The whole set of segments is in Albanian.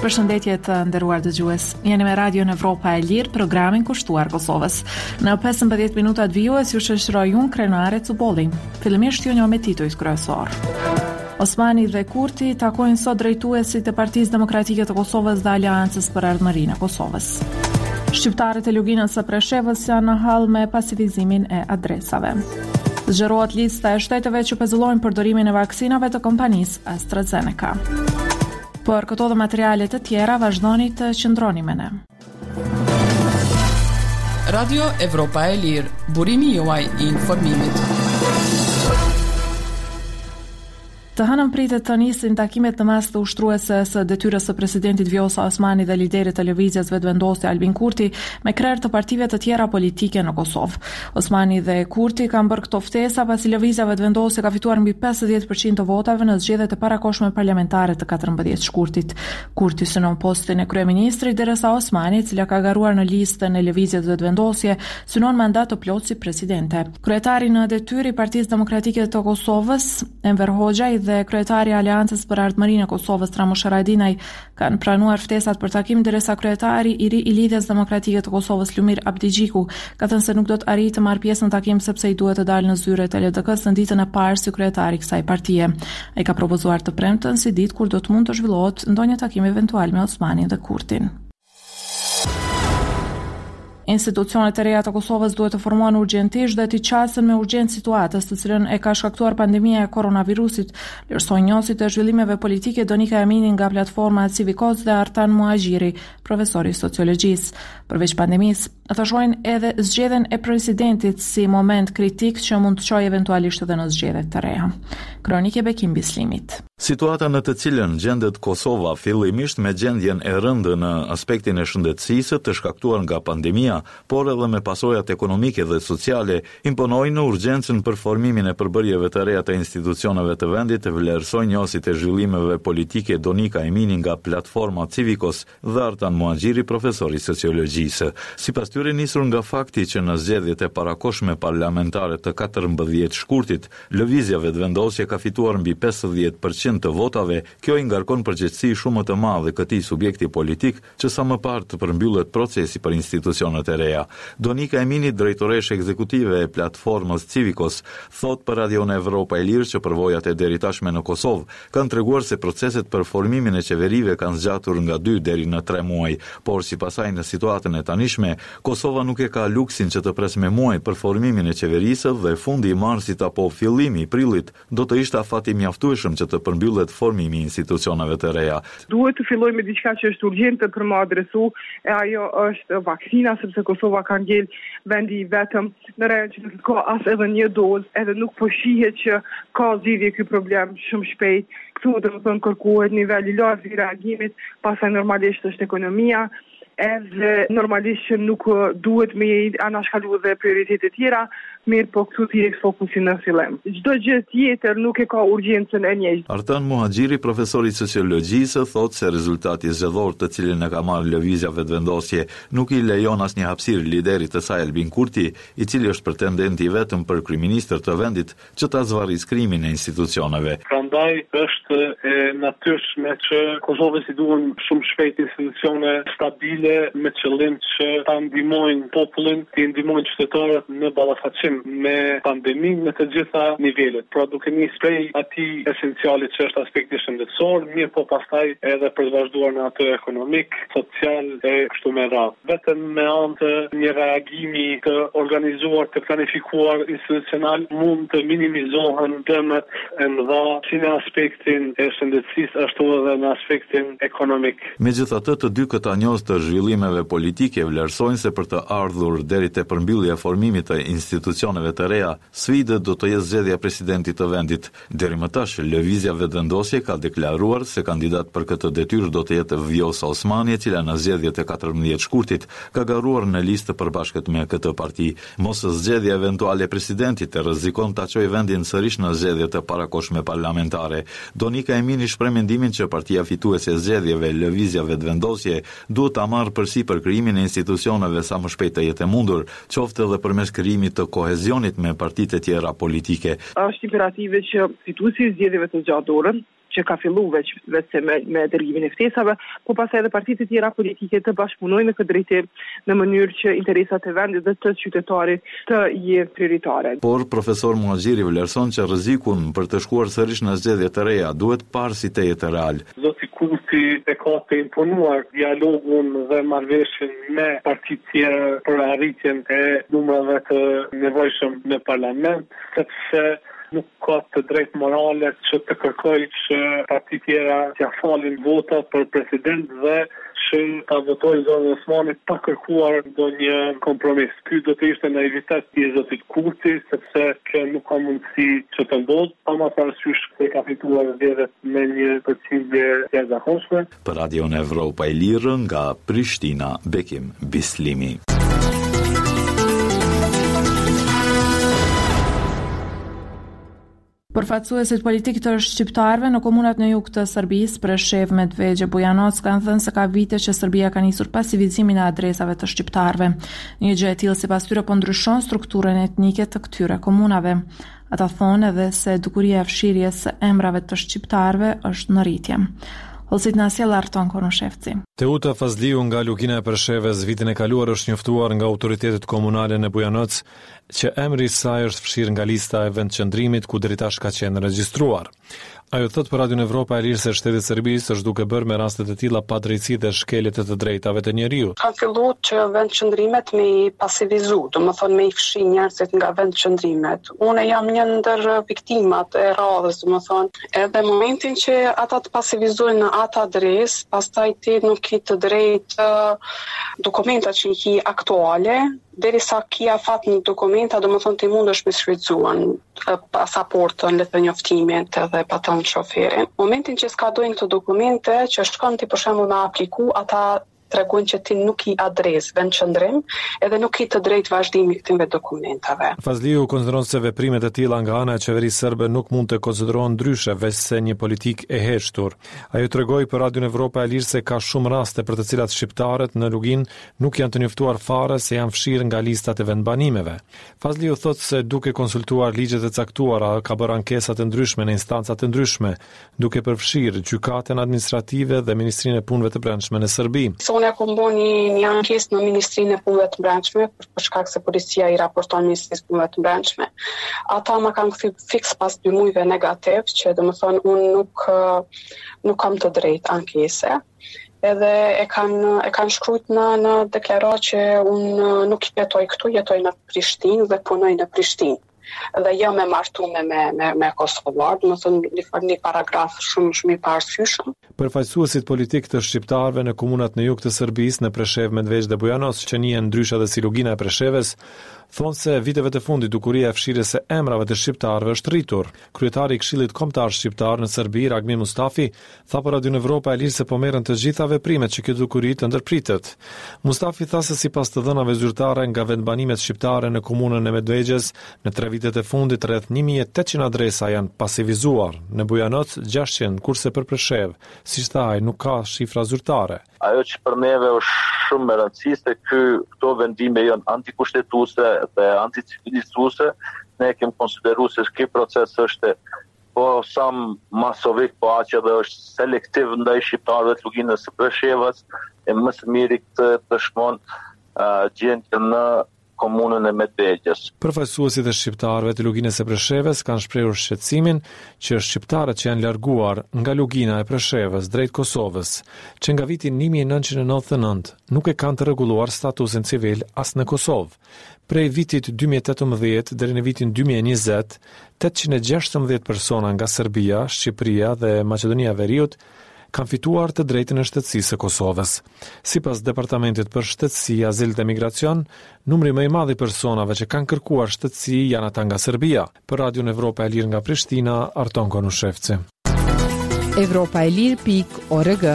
Përshëndetje të nderuar dëgjues. Jeni me Radio Evropa e Lirë, programin kushtuar Kosovës. Në 15 minuta të vijues ju shoqëroj unë Krenare Cubolli. Fillimisht ju njoh me titujt kryesor. Osmani dhe Kurti takojnë sot drejtuesit e Partisë Demokratike të Kosovës dhe Aleancës për Ardhmërinë e Kosovës. Shqiptarët e luginës së Preshevës janë në hall me pasifizimin e adresave. Zgjerohet lista e shteteve që pezullojnë përdorimin e vaksinave të kompanisë AstraZeneca. Për këto dhe materialet të tjera, vazhdoni të qëndroni me ne. Radio Evropa e Lirë, burimi juaj i informimit. Të hënën pritet të nisin takimet në mas të ushtruese së detyrës së presidentit Vjosa Osmani dhe liderit të lëvizjes vetëvendosje Albin Kurti me krerë të partive të tjera politike në Kosovë. Osmani dhe Kurti kanë bërë këto ftesa pasi lëvizja vetëvendosje ka fituar mbi 50% të votave në zgjedhjet e parakohshme parlamentare të 14 shkurtit. Kurti synon postin e kryeministrit derisa Osmani, i cili ka garuar në listën e lëvizjes vetëvendosje, synon mandat të plotë si presidente. Kryetari në detyrë i Partisë Demokratike të Kosovës, Enver Hoxha, dhe kryetari i Aleancës për Ardhmërinë e Kosovës Ramush Haradinaj kanë pranuar ftesat për takim, derisa kryetari i ri i Lidhjes Demokratike të Kosovës Lumir Abdigjiku ka thënë se nuk do të arrijë të marrë pjesë në takim sepse i duhet të dalë në zyret e LDK-s në ditën e parë si kryetari i kësaj partie. Ai ka propozuar të premten si ditë kur do të mund të zhvillohet ndonjë takim eventual me Osmanin dhe Kurtin. Institucionet e reja të Kosovës duhet të formohen urgjentisht dhe të qasen me urgjencë situatës të cilën e ka shkaktuar pandemia e koronavirusit, lërsoi njësit e zhvillimeve politike Donika Emini nga platforma Civikos dhe Artan Muhaxhiri, profesor i sociologjisë. Përveç pandemisë, ata shohin edhe zgjedhjen e presidentit si moment kritik që mund të çojë eventualisht edhe në zgjedhje të reja. Kronike Bekim Bislimit. Situata në të cilën gjendet Kosova fillimisht me gjendjen e rëndë në aspektin e shëndetësisë të shkaktuar nga pandemia, por edhe me pasojat ekonomike dhe sociale, imponoi në urgjencën për formimin e përbërjeve të reja të institucioneve të vendit, vlerësoi njësit e zhvillimeve politike Donika Emini nga platforma Civikos dhe Artan Muhaxhiri, profesor i sociologjisë. Sipas tyre nisur nga fakti që në zgjedhjet e parakohshme parlamentare të 14 shkurtit, lëvizja vetëvendosje ka fituar mbi 50% të votave, kjo i ngarkon përgjegjësi shumë të madhe këtij subjekti politik që sa më parë të përmbyllet procesi për institucionet e reja. Donika Emini, drejtoreshe ekzekutive e platformës Civikos, thot për Radio Evropa e Lirë që përvojat e deri tashme në Kosovë kanë treguar se proceset për formimin e qeverive kanë zgjatur nga 2 deri në 3 muaj, por sipas saj në situatën e tanishme, Kosova nuk e ka luksin që të pres me muaj për formimin e qeverisë dhe fundi i marsit apo fillimi i prillit do të ishte afati mjaftueshëm që të mbyllet formimi i institucioneve të reja. Duhet të fillojmë me diçka që është urgjente për më adresu, e ajo është vaksina, sepse Kosova ka ngel vendi i vetëm në rajon që nuk ka as edhe një dozë, edhe nuk po shihet që ka zgjidhje ky problem shumë shpejt. Këtu do të thonë kërkohet nivel i lartë i reagimit, pastaj normalisht është ekonomia, edhe normalisht që nuk duhet me anashkalu dhe prioritetet tjera, mirë po këtu t'i fokusin në fillim. Çdo gjë tjetër nuk e ka urgjencën e njëjtë. Artan Muhaxhiri, profesor i sociologjisë, thotë se rezultati zgjedhor të cilin e ka marrë lëvizja vetëvendosje nuk i lejon asnjë hapësirë liderit të saj Albin Kurti, i cili është pretendenti i vetëm për kryeministër të vendit, që ta zvarrijë krimin e institucioneve. Prandaj është e natyrshme që Kosovës i duhen shumë shpejt institucione stabile me qëllim që ta ndihmojnë popullin, të ndihmojnë qytetarët në ballafaqim me pandeminë në të gjitha nivelet. Pra duke nisur prej atij esenciali që është aspekti shëndetësor, mirë po pastaj edhe për të vazhduar në atë ekonomik, social e kështu me radhë. Vetëm me anë të një reagimi të organizuar, të planifikuar institucional mund të minimizohen dëmet e mëdha si në aspektin e shëndetësisë ashtu edhe në aspektin ekonomik. Megjithatë, të dy këtanjos të zhvillimeve politike vlerësojnë se për të ardhur deri te përmbyllja e formimit të institucioneve të reja, sfidë do të jetë zgjedhja e presidentit të vendit. Deri më tash, lëvizja vetëvendosje ka deklaruar se kandidat për këtë detyrë do të jetë Vjosa Osmani, e cila në zgjedhjet e 14 shkurtit ka garuar në listë përbashkët me këtë parti. Mos zgjedhja eventuale e presidentit e rrezikon ta çojë vendin sërish në zgjedhjet e parakohshme parlamentare. Donika Emini shpreh mendimin që partia fituese e zgjedhjeve, lëvizja vetëvendosje, duhet ta marrë përsipër krijimin e institucioneve sa më shpejt të jetë mundur, qoftë edhe përmes krijimit të kohezionit me partitë e tjera politike. Është imperative që fituesi i zgjedhjeve të zgjatë dorën, që ka filluar vetë me dërgimin e ftesave, po pastaj edhe partitë e tjera politike të bashkëpunojnë në këtë drejtim në mënyrë që interesat e vendit dhe të qytetarit të jenë prioritare. Por profesor Muhaxhiri vlerëson që rrezikun për të shkuar sërish në zgjedhje të reja duhet parë si të jetë real. Zoti Kurti e ka të imponuar dialogun dhe marrëveshjen me partitë tjera për arritjen e numrave të nevojshëm në parlament, sepse nuk ka të drejtë morale që të kërkoj që partitë tjera t'ia falin votat për president dhe që ta votojë zonë Osmanit pa kërkuar ndonjë kompromis. Ky do të ishte naivitet i zotit Kurti, sepse kjo nuk ka mundësi që të ndodhë, ama parasysh se ka fituar zgjedhjet me një përcjellje të jashtëzakonshme. Për Radion Evropa e Lirë nga Prishtina, Bekim Bislimi. Përfaqësuesit politik të shqiptarëve në komunat në jug të Serbisë, Prešev, Medvegjë, Bujanoc, kanë thënë se ka vite që Serbia ka nisur pasivizimin e adresave të shqiptarëve. Një gjë e tillë sipas tyre po ndryshon strukturën etnike të këtyre komunave. Ata thonë edhe se dukuria e fshirjes së emrave të shqiptarëve është në rritje. Hollësit na sjell Arton Konushevci. Teuta Fazliu nga Lugina e Preshevës vitin e kaluar është njoftuar nga autoritetet komunale në Bujanoc që emri i saj është fshirë nga lista e vendqëndrimit ku deri tash ka qenë regjistruar. Ajo thot për Radion Evropa e Lirë se shteti i Serbisë është duke bërë me raste të tilla padrejtësi dhe shkelje të drejtave të njeriut. Ka filluar që vendqëndrimet me i pasivizu, domethënë me i fshi njerëzit nga vendqëndrimet. Unë jam një ndër viktimat e radhës, domethënë, edhe momentin që ata të pasivizojnë në atë adresë, pastaj ti nuk i të drejtë dokumenta që i aktuale, derisa kia fat një dokumenta, domethënë ti mundesh me shfrytzuan pasaportën, le të thënë njoftimin edhe paton shoferin. Momentin që skadojnë këto dokumente, që shkon ti për shembull me apliku, ata tregon që ti nuk i adres vendqëndrim edhe nuk i të drejtë vazhdimi këtyre dokumentave. Fazliu konsideron se veprimet e tilla nga ana e qeverisë serbe nuk mund të konsiderohen ndryshe veç se një politik e heshtur. Ajo tregoi për Radion Evropa e Lirë se ka shumë raste për të cilat shqiptarët në Lugin nuk janë të njoftuar fare se janë fshirë nga listat e vendbanimeve. Fazliu thotë se duke konsultuar ligjet e caktuara ka bërë ankesa të ndryshme në instanca të ndryshme, duke përfshirë gjykatën administrative dhe Ministrinë e Punëve të Brendshme në Serbi. Unë kam bënë një ankesë në Ministrinë e Punëve të Brendshme për shkak se policia i raporton Ministrisë e Punëve të Brendshme. Ata më kanë kthyr fiks pas 2 muajve negativ, që domethënë unë nuk kam të drejtë ankese. Edhe e kanë shkruar në deklaratë që unë nuk jetoj këtu, jetoj në Prishtinë dhe punoj në Prishtinë. Dhe jo me martume me Kosovar, domethënë një paragraf shumë i parshyeshëm. Përfaqësuesit politik të shqiptarëve në komunat në jug të Serbisë, në Preshev, Medvegjë dhe Bujanoc, që njihen ndryshe edhe si Lugina e Preshevës, thonë se viteve të fundit dukuria e fshirjes së emrave të shqiptarëve është rritur. Kryetari i Këshillit Kombëtar Shqiptar në Serbi, Ragmin Mustafi, tha për Radion Evropa e Lirë se po merren të gjitha veprimet që kjo dukuri të ndërpritet. Mustafi tha se sipas të dhënave zyrtare nga vendbanimet shqiptare në komunën e Medvegjës, në 3 vitet e fundit rreth 1800 adresa janë pasivizuar, në Bujanoc 600, kurse për Preshev, siç tha ai, nuk ka shifra zyrtare. Ajo që për neve është shumë e rëndësishme se këto vendime janë antikushtetuese dhe anticivilizuese. Ne kemi konsideruar se ky proces është po sa masovik, po aq edhe është selektiv ndaj shqiptarëve të Luginës së Preshevës, e më së miri të shmon gjendjen në komunën e Medvegjës. Përfaqësuesit e shqiptarëve të Luginës së Preshevës kanë shprehur shqetësimin që shqiptarët që janë larguar nga Lugina e Preshevës drejt Kosovës, që nga viti 1999 nuk e kanë të rregulluar statusin civil as në Kosovë. Prej vitit 2018 deri në vitin 2020, 816 persona nga Serbia, Shqipëria dhe Maqedonia e Veriut kanë fituar të drejtën e shtetësisë së Kosovës. Sipas Departamentit për Shtetësi, Azil dhe Migracion, numri më i madh i personave që kanë kërkuar shtetësi janë ata nga Serbia. Për Radion Evropa e Lirë nga Prishtina, Arton Konushevci. Evropaelir.org.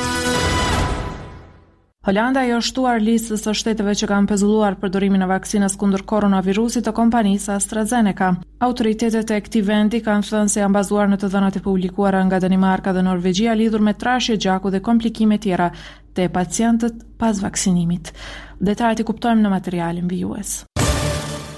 Holanda i është shtuar listës së shteteve që kanë pezulluar përdorimin e vaksinës kundër koronavirusit të kompanisë AstraZeneca. Autoritetet e këtij vendi kanë thënë se janë bazuar në të dhënat e publikuara nga Danimarka dhe Norvegjia lidhur me trashje gjaku dhe komplikime tjera te pacientët pas vaksinimit. Detajet i kuptojmë në materialin vijues.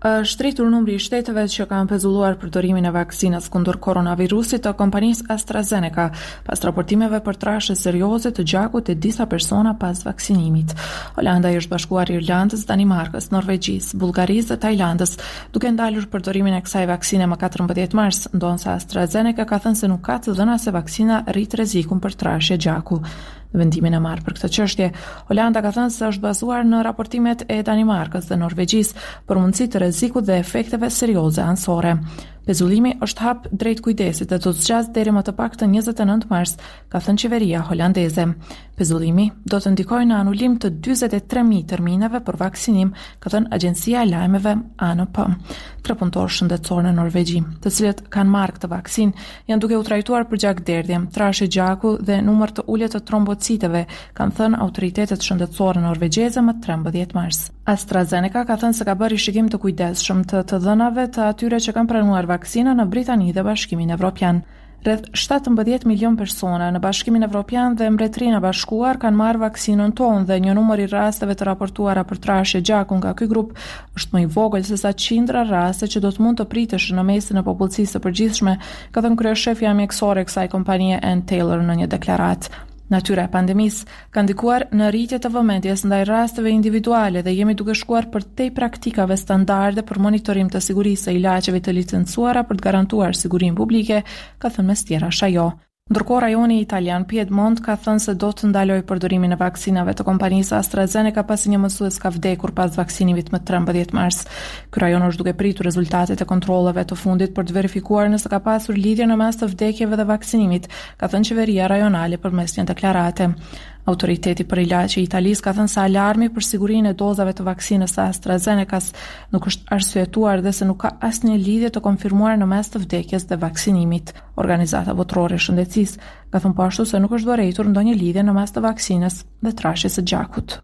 Është rritur numri I shteteve që kanë pezulluar përdorimin e vaksinës kundër koronavirusit të kompanisë AstraZeneca, pas raportimeve për trashje serioze të gjakut e disa persona pas vaksinimit. Holanda I është bashkuar Irlandës, Danimarkës, Norvegjisë, Bullgarisë dhe Tajlandës, duke ndalur përdorimin e kësaj vaksine më 14 mars, ndonëse AstraZeneca ka thënë se nuk ka të dhëna se vaksina rrit rrezikun për trashje gjaku. Në vendimin e marrë për këtë çështje, Holanda ka thënë se është bazuar në raportimet e Danimarkës dhe Norvegjisë për mundësi të rrezikut dhe efekteve serioze anësore. Pezullimi është hap drejt kujdesit dhe do të zgjasë deri më të paktën 29 mars, ka thënë qeveria holandeze. Pezullimi do të ndikojë në anulim të 43.000 termineve për vaksinim, ka thënë Agjencia e Lajmeve ANP. 3 punëtorë shëndetësor në Norvegji, të cilët kanë marrë këtë vaksinë, janë duke u trajtuar për gjakderdhje, trashje gjaku dhe numër të ulët të trombociteve, kanë thënë autoritetet shëndetësore norvegjeze më 13 mars. AstraZeneca ka thënë se ka bërë shikim të kujdesshëm të dhënave të atyre që kanë pranuar vaksinën në Britani dhe Bashkimin Evropian. Rreth 17 milion persona në Bashkimin Evropian dhe Mbretërinë e Bashkuar kanë marrë vaksinën tonë dhe një numër I rasteve të raportuara për trashje gjaku nga ky grup është më I vogël se sa qindra raste që do të mund të priteshin në mesin e popullsisë së përgjithshme, ka thënë kryeshefja mjekësore e kësaj kompanie Ann Taylor në një deklaratë. Natyra e pandemisë ka ndikuar në rritje të vëmendjes ndaj rasteve individuale dhe jemi duke shkuar përtej praktikave standarde për monitorim të sigurisë së ilaçeve të licencuara për të garantuar sigurinë publike, ka thënë mes tjerash ajo. Ndërkohë rajoni italian Piedmont ka thënë se do të ndalojë përdorimin e vaksinave të kompanisë AstraZeneca pasi një mësues ka vdekur pas vaksinimit më 13 mars. Ky rajon është duke pritur rezultatet e kontrolleve të fundit për të verifikuar nëse ka pasur lidhje në mes të vdekjeve dhe vaksinimit, ka thënë qeveria rajonale përmes një deklarate. Autoriteti për ilaçe I Italisë ka thënë se alarmi për sigurinë e dozave të vaksinës së AstraZenecas nuk është arsyetuar dhe se nuk ka asnjë lidhje të konfirmuar në mes të vdekjes dhe vaksinimit. Organizata Botërore e Shëndetësisë ka thënë po ashtu se nuk është vërejtur ndonjë lidhje në mes të vaksinës dhe trashjes së gjakut.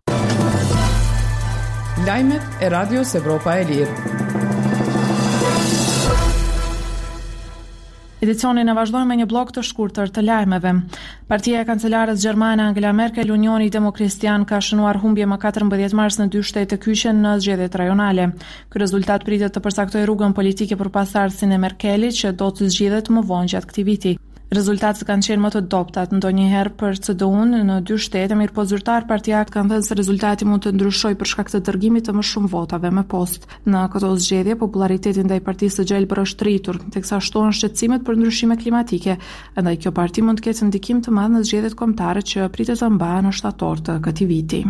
Lajmet e Radios Evropa e Lirë. Edicionin e vazhdojmë me një blok të shkurtër të lajmeve. Partia e kancelarës gjermane Angela Merkel, Unioni Demokristian, ka shënuar humbje më 14 mars në 2 shtete të kyçe në zgjedhjet rajonale. Ky rezultat pritet të përcaktojë rrugën politike për pasardhësinë e Merkelit, që do të zgjidhet më vonë gjatë këtij viti. Rezultatet kanë qenë më të dobtat ndonjëherë për CDU-n në 2 shtete, mirëpo zyrtar partiak kanë thënë se rezultati mund të ndryshojë për shkak të dërgimit të më shumë votave me post. Në këto zgjedhje, populariteti ndaj partisë së gjelbër është rritur, teksa shtohen shqetësimet për ndryshime klimatike, ndaj kjo parti mund të ketë ndikim të madh në zgjedhjet kombëtare që pritet të mbahen në shtator të këtij viti.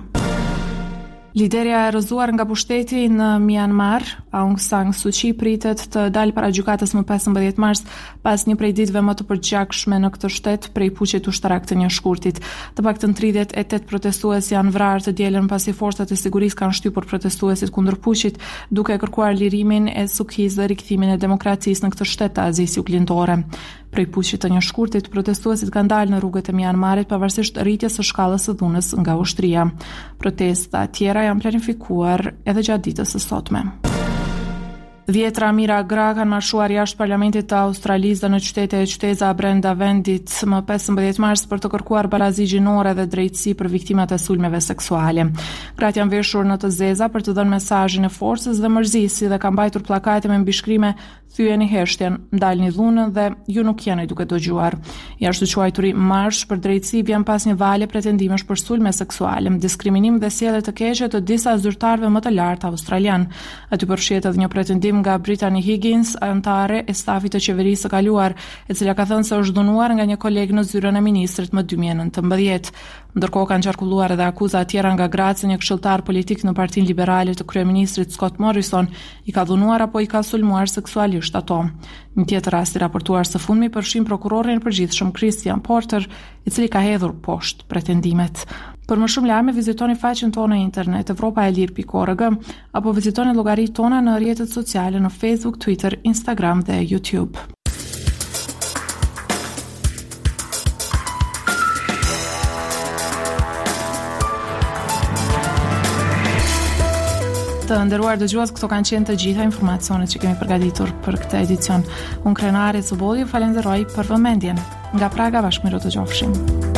Liderja e rrëzuar nga pushteti në Myanmar, Aung San Suu Kyi, pritet të dalë para gjykatës më 15 mars pas një prej ditëve më të përgjakshme në këtë shtet prej puçit ushtarak të një shkurtit. Të paktën 38 protestues janë vrarë të dielën pasi forcat e sigurisë kanë shtypur protestuesit kundër puçit, duke kërkuar lirimin e Suu Kyis dhe rikthimin e demokracisë në këtë shtet të Azisë Juglindore. Prej puçit të një shkurtit, protestuesit kanë dalë në rrugët e Myanmarit pavarësisht rritjes së shkallës së dhunës nga ushtria. Protesta tjera janë planifikuar edhe gjatë ditës së sotme. Dhjetra mijëra gra kanë marshuar jashtë parlamentit të Australisë dhe në qytete e qyteza brenda vendit më 15 mars për të kërkuar barazi gjinore dhe drejtësi për viktimat e sulmeve seksuale. Gratë janë veshur në të zeza për të dhënë mesazhin e forcës dhe mërzisë dhe kanë mbajtur pllakate me mbishkrime "Thyeni heshtjen, ndalni dhunën" dhe "Ju nuk jeni duke dëgjuar". Jashtë quajturi marsh për drejtësi vjen pas një vale pretendimesh për sulme seksuale, diskriminim dhe sjellje të keqe të disa zyrtarëve më të lartë australian. Aty përfshihet edhe një pretendim nga Brittany Higgins, antare e stafit të qeverisë së kaluar, e cila ka thënë se është dhunuar nga një koleg në zyrën e ministrit më 2019. Ndërkohë kanë qarkulluar edhe akuza tjera nga gratë se një këshilltar politik në Partinë Liberale të kryeministrit Scott Morrison i ka dhunuar apo i ka sulmuar seksualisht ato. Një tjetër rast i raportuar së fundmi përfshin prokurorin e përgjithshëm Christian Porter, i cili ka hedhur poshtë pretendimet. Për më shumë lajme vizitoni faqen tonë në internet evropaelir.org apo vizitoni llogaritë tona në rrjetet sociale në Facebook, Twitter, Instagram dhe YouTube. Të nderuar dëgjues, këto kanë qenë të gjitha informacionet që kemi përgatitur për këtë edicion. Unë Krenari Zubolli ju falenderoj për vëmendjen. Nga Praga bashkëmirë të gjofshim.